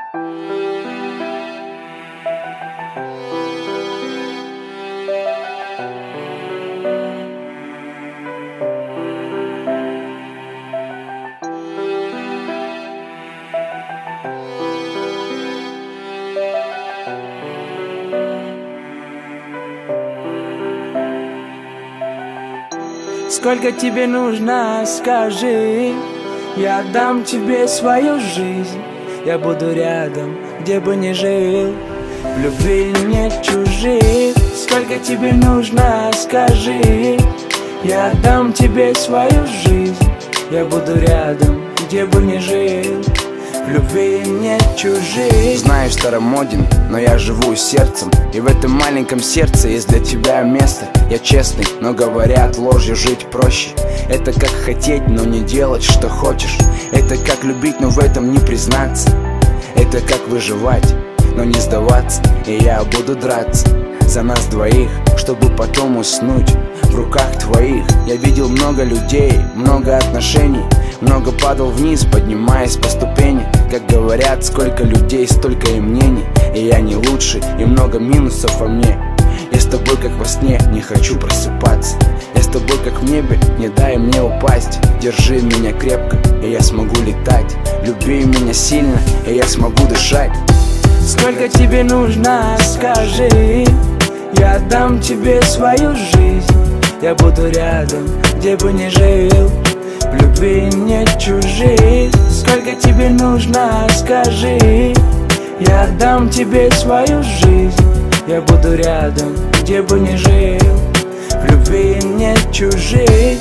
Сколько тебе нужно, скажи, я дам тебе свою жизнь. Я буду рядом, где бы ни жил, в любви нет чужих. Сколько тебе нужно, скажи, я дам тебе свою жизнь. Я буду рядом, где бы ни жил, в любви нет чужих. Знаю, старомоден, но я живу сердцем, и в этом маленьком сердце есть для тебя место. Я честный, но говорят, ложью жить проще. Это как хотеть, но не делать, что хочешь. Это как любить, но в этом не признаться. Это как выживать, но не сдаваться. И я буду драться за нас двоих, чтобы потом уснуть в руках твоих. Я видел много людей, много отношений, много падал вниз, поднимаясь по ступени. Как говорят, сколько людей, столько и мнений. И я не лучше, и много минусов во мне. Я с тобой как во сне, не хочу просыпаться. Я с тобой как в небе, не дай мне упасть. Держи меня крепко, и я смогу летать. Люби меня сильно, и я смогу дышать. Сколько тебе нужно, скажи, я дам тебе свою жизнь. Я буду рядом, где бы ни жил, в любви нет чужих. Сколько тебе нужно, скажи, я дам тебе свою жизнь. Я буду рядом, где бы ни жил, в любви нет чужих.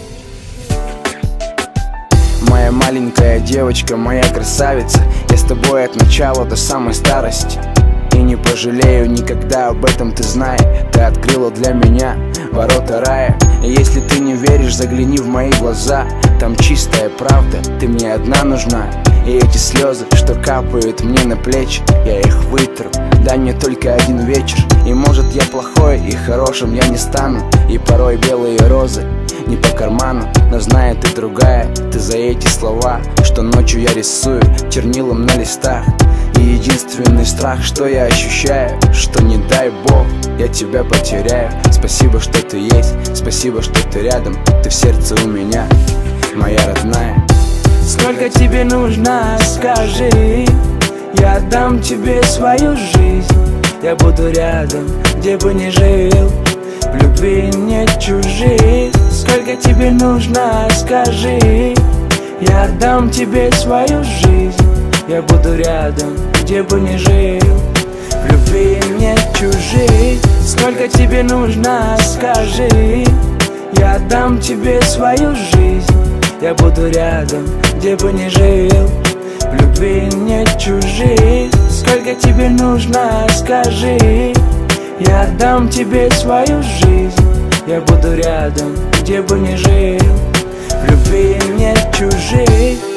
Моя маленькая девочка, моя красавица, я с тобой от начала до самой старости. И не пожалею никогда, об этом ты знай. Ты открыла для меня ворота рая. И если ты не веришь, загляни в мои глаза. Там чистая правда, ты мне одна нужна. И эти слезы, что капают мне на плечи, я их вытру. Дай мне только один вечер, и может я плохой, и хорошим я не стану. И порой белые розы не по карману, но знаю, ты другая. Ты за эти слова, что ночью я рисую чернилом на листах. И единственный страх, что я ощущаю, что не дай бог я тебя потеряю. Спасибо, что ты есть, спасибо, что ты рядом. Ты в сердце у меня, моя родная. Сколько тебе нужно, скажи, я дам тебе свою жизнь. Я буду рядом, где бы ни жил, в любви нет чужих. Сколько тебе нужно, скажи, я дам тебе свою жизнь. Я буду рядом, где бы ни жил, в любви нет чужих. Сколько тебе нужно, скажи, я дам тебе свою жизнь. Я буду рядом, где бы ни жил, в любви нет чужих. Сколько тебе нужно, скажи, я дам тебе свою жизнь. Я буду рядом, где бы ни жил, в любви нет чужих.